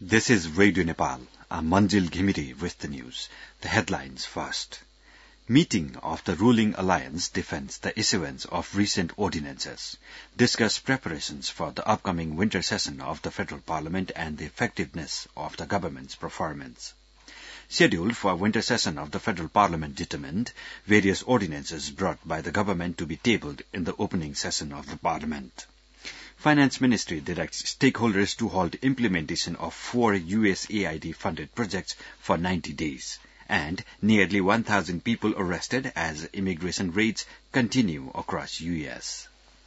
This is Radio Nepal. I'm Manjil Ghimiri with the news. The headlines first. Meeting of the ruling alliance defends the issuance of recent ordinances. Discuss preparations for the upcoming winter session of the Federal Parliament and the effectiveness of the government's performance. Schedule for winter session of the Federal Parliament determined. Various ordinances brought by the government to be tabled in the opening session of the Parliament. Finance Ministry directs stakeholders to halt implementation of 4 USAID-funded projects for 90 days. And nearly 1,000 people arrested as immigration raids continue across U.S.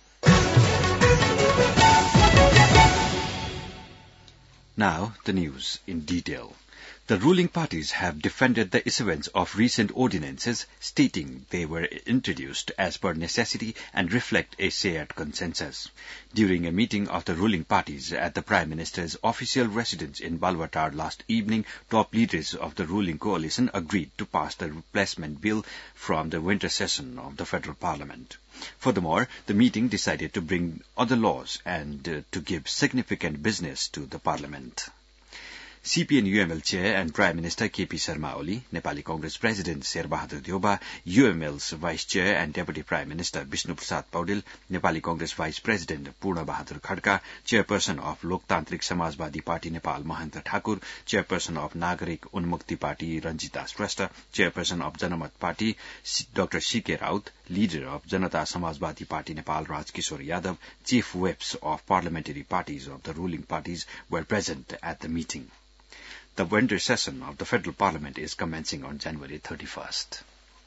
Now, the news in detail. The ruling parties have defended the issuance of recent ordinances, stating they were introduced as per necessity and reflect a shared consensus. During a meeting of the ruling parties at the Prime Minister's official residence in Balwatar last evening, top leaders of the ruling coalition agreed to pass the replacement bill from the winter session of the Federal Parliament. Furthermore, the meeting decided to bring other laws and to give significant business to the Parliament. CPN-UML Chair and Prime Minister KP Sharma Oli, Nepali Congress President Sherbahadur Deoba, UML's Vice Chair and Deputy Prime Minister Vishnu Prasad Paudel, Nepali Congress Vice President Purna Bahadur Khadka, Chairperson of Loktantrik Samajwadi Party Nepal Mahendra Thakur, Chairperson of Nagarik Unmukti Party Ranjita Shrestha, Chairperson of Janamat Party Dr. C.K. Raut, Leader of Janata Samajwadi Party Nepal Rajkishore Yadav, Chief Whips of parliamentary parties of the ruling parties were present at the meeting. The winter session of the Federal Parliament is commencing on January 31st.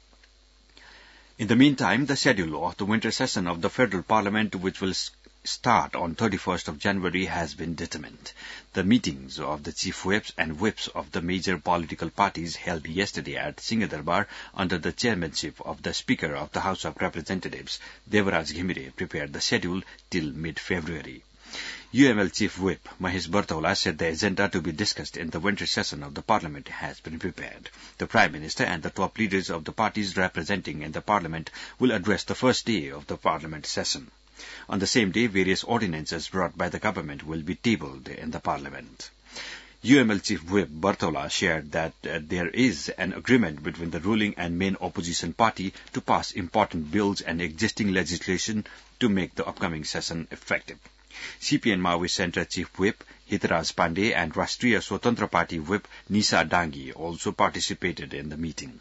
In the meantime, the schedule of the winter session of the Federal Parliament, which will start on 31st of January, has been determined. The meetings of the chief whips and whips of the major political parties held yesterday at Singhadarbar under the chairmanship of the Speaker of the House of Representatives, Devaraj Ghimire, prepared the schedule till mid-February. UML Chief Whip Mahesh Bartaula said the agenda to be discussed in the winter session of the Parliament has been prepared. The Prime Minister and the top leaders of the parties representing in the Parliament will address the first day of the Parliament session. On the same day, various ordinances brought by the government will be tabled in the Parliament. UML Chief Whip Bartaula shared that there is an agreement between the ruling and main opposition party to pass important bills and existing legislation to make the upcoming session effective. CPN Maoist Centre Chief Whip Hitraj Pandey and Rashtriya Swatantra Party Whip Nisa Dangi also participated in the meeting.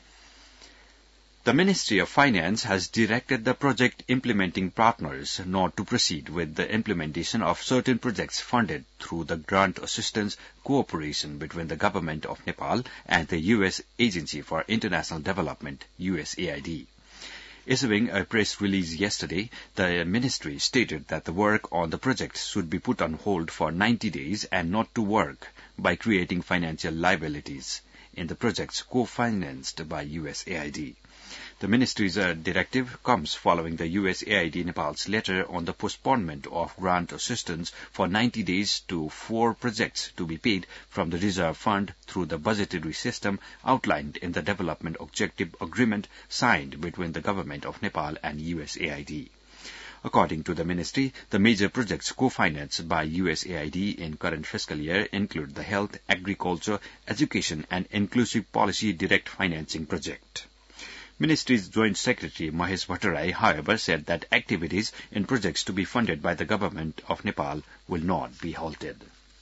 The Ministry of Finance has directed the project implementing partners not to proceed with the implementation of certain projects funded through the grant assistance cooperation between the Government of Nepal and the U.S. Agency for International Development, USAID. Issuing a press release yesterday, the ministry stated that the work on the project should be put on hold for 90 days and not to work by creating financial liabilities in the projects co-financed by USAID. The ministry's directive comes following the USAID Nepal's letter on the postponement of grant assistance for 90 days to 4 projects to be paid from the reserve fund through the budgetary system outlined in the Development Objective Agreement signed between the Government of Nepal and USAID. According to the ministry, the major projects co-financed by USAID in current fiscal year include the Health, Agriculture, Education and Inclusive Policy Direct Financing Project. Ministry's Joint Secretary Mahesh Bhattarai, however, said that activities in projects to be funded by the Government of Nepal will not be halted.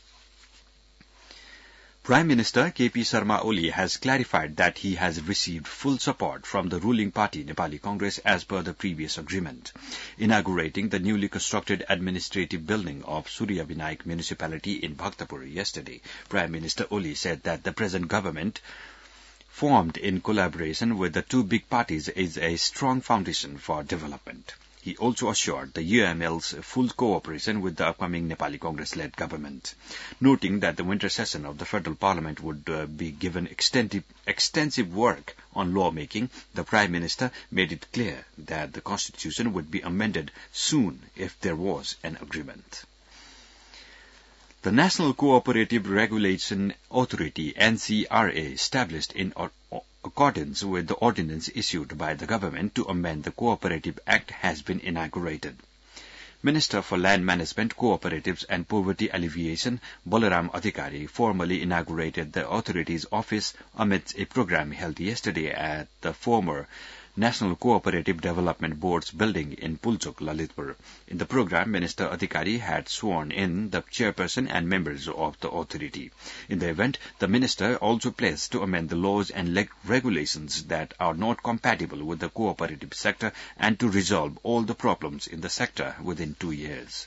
Prime Minister KP Sharma Oli has clarified that he has received full support from the ruling party Nepali Congress as per the previous agreement. Inaugurating the newly constructed administrative building of Surya Vinayak municipality in Bhaktapur yesterday, Prime Minister Oli said that the present government formed in collaboration with the two big parties is a strong foundation for development. He also assured the UML's full cooperation with the upcoming Nepali Congress-led government. Noting that the winter session of the Federal Parliament would be given extensive work on lawmaking, the Prime Minister made it clear that the Constitution would be amended soon if there was an agreement. The National Cooperative Regulation Authority, NCRA, established in accordance with the ordinance issued by the government to amend the Cooperative Act, has been inaugurated. Minister for Land Management, Cooperatives and Poverty Alleviation, Balaram Adhikari, formally inaugurated the authority's office amidst a program held yesterday at the former National Cooperative Development Board's building in Pulchok, Lalitpur. In the program, Minister Adhikari had sworn in the chairperson and members of the authority. In the event, the minister also pledged to amend the laws and regulations that are not compatible with the cooperative sector and to resolve all the problems in the sector within 2 years.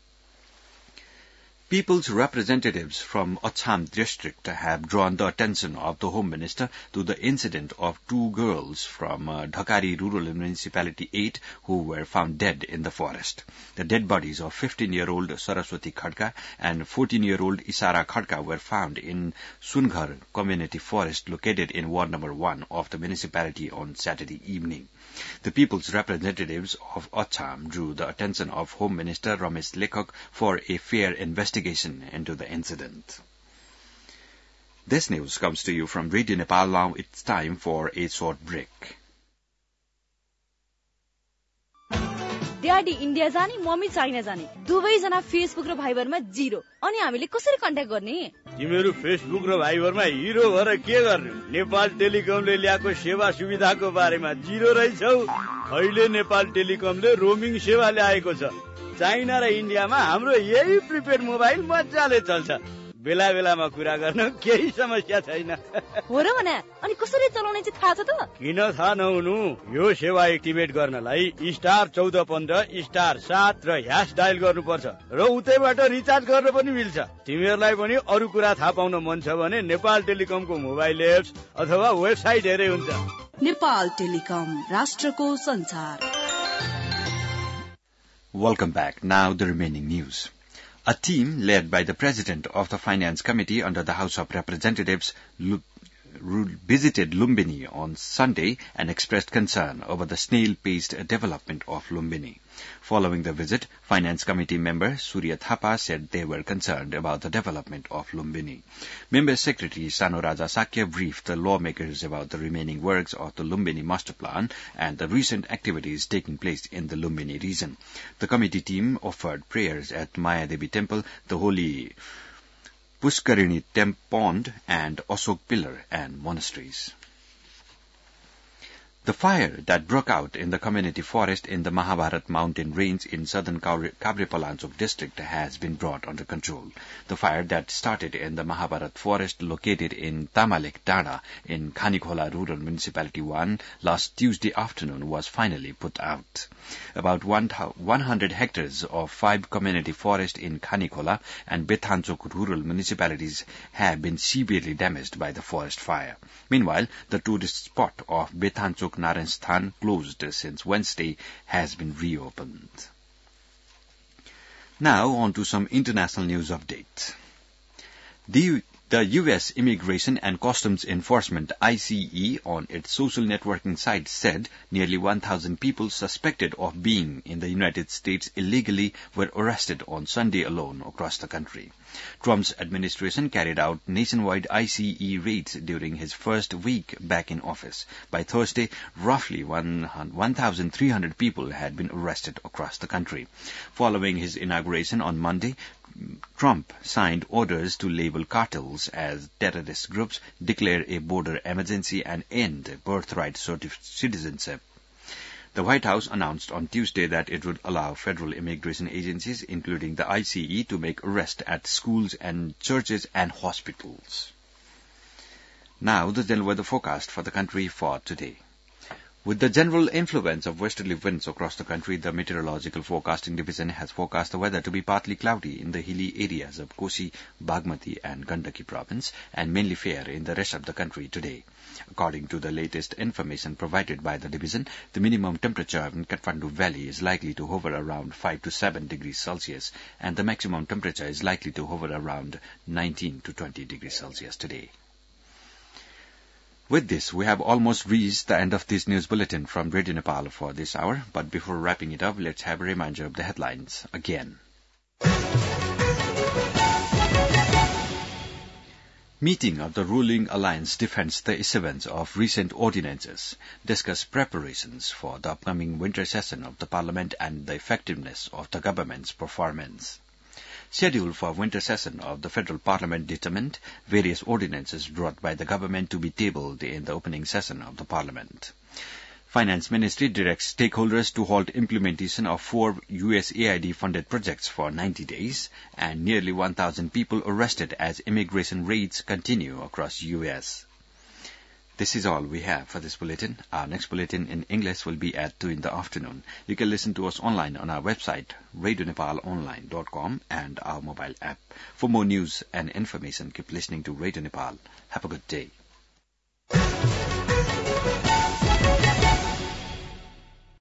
People's representatives from Acham district have drawn the attention of the Home Minister to the incident of 2 girls from Dhakari Rural Municipality 8 who were found dead in the forest. The dead bodies of 15-year-old Saraswati Khadka and 14-year-old Isara Khadka were found in Sunghar Community Forest located in Ward Number 1 of the municipality on Saturday evening. The people's representatives of Acham drew the attention of Home Minister Ramesh Lekhak for a fair investigation into the incident. This news comes to you from Radio Nepal. Now it's time for a short break. Daddy India जाने mummy China जाने दुवैजना Facebook र भाइबरमा zero अनि हामीले कसरी contact गर्ने तिमीहरू Facebook र भाइबरमा हिरो भएर के गर्ने नेपाल टेलिकमले ल्याएको सेवा सुविधाको बारेमा जिरो रहेछौ अहिले नेपाल टेलिकमले रोमिङ सेवा ल्याएको छ चाइना र इन्डियामा हाम्रो यही प्रिपेड मोबाइल मजाले चल्छ बेला बेलामा कुरा गर्न केही समस्या छैन हो र भने अनि कसरी चलाउने चाहिँ थाहा छ त किन थाहा नहुनु यो सेवा एक्टिभेट गर्नलाई *1415*7 र # डायल गर्नुपर्छ र उतैबाट रिचार्ज गर्न पनि मिल्छ तिमीहरूलाई पनि अरु कुरा थाहा पाउन मन छ भने नेपाल टेलिकमको मोबाइल एप्स अथवा वेबसाइट हेरे हुन्छ नेपाल टेलिकम राष्ट्रको संचार Welcome back. Now the remaining news. A team led by the President of the Finance Committee under the House of Representatives visited Lumbini on Sunday and expressed concern over the snail-paced development of Lumbini. Following the visit, Finance Committee member Surya Thapa said they were concerned about the development of Lumbini. Member Secretary Sano Raja Sakya briefed the lawmakers about the remaining works of the Lumbini Master Plan and the recent activities taking place in the Lumbini region. The committee team offered prayers at Mayadevi Temple, the Holy Pushkarini Pond and Ashok Pillar and monasteries. The fire that broke out in the community forest in the Mahabharat mountain range in southern Kavripalansuk district has been brought under control. The fire that started in the Mahabharat forest located in Tamalek Dana in Khanikhola Rural Municipality 1 last Tuesday afternoon was finally put out. About 100 hectares of 5 community forest in Khanikhola and Bethanchok rural municipalities have been severely damaged by the forest fire. Meanwhile, the tourist spot of Bethanchok Narayansthan, closed since Wednesday, has been reopened. Now on to some international news updates. The U.S. Immigration and Customs Enforcement, ICE, on its social networking site said nearly 1,000 people suspected of being in the United States illegally were arrested on Sunday alone across the country. Trump's administration carried out nationwide ICE raids during his first week back in office. By Thursday, roughly 1,300 people had been arrested across the country. Following his inauguration on Monday, Trump signed orders to label cartels as terrorist groups, declare a border emergency, and end birthright citizenship. The White House announced on Tuesday that it would allow federal immigration agencies, including the ICE, to make arrests at schools and churches and hospitals. Now, the general weather forecast for the country for today. With the general influence of westerly winds across the country, the Meteorological Forecasting Division has forecast the weather to be partly cloudy in the hilly areas of Kosi, Bagmati and Gandaki province and mainly fair in the rest of the country today. According to the latest information provided by the division, the minimum temperature in Kathmandu Valley is likely to hover around 5 to 7 degrees Celsius and the maximum temperature is likely to hover around 19 to 20 degrees Celsius today. With this, we have almost reached the end of this news bulletin from Radio Nepal for this hour. But before wrapping it up, let's have a reminder of the headlines again. Meeting of the ruling alliance defends the issuance of recent ordinances, discuss preparations for the upcoming winter session of the Parliament and the effectiveness of the government's performance. Schedule for winter session of the Federal Parliament determined, various ordinances brought by the government to be tabled in the opening session of the Parliament. Finance Ministry directs stakeholders to halt implementation of 4 USAID-funded projects for 90 days, and nearly 1,000 people arrested as immigration raids continue across U.S. This is all we have for this bulletin. Our next bulletin in English will be at 2 in the afternoon. You can listen to us online on our website, radionepalonline.com, and our mobile app. For more news and information, keep listening to Radio Nepal. Have a good day.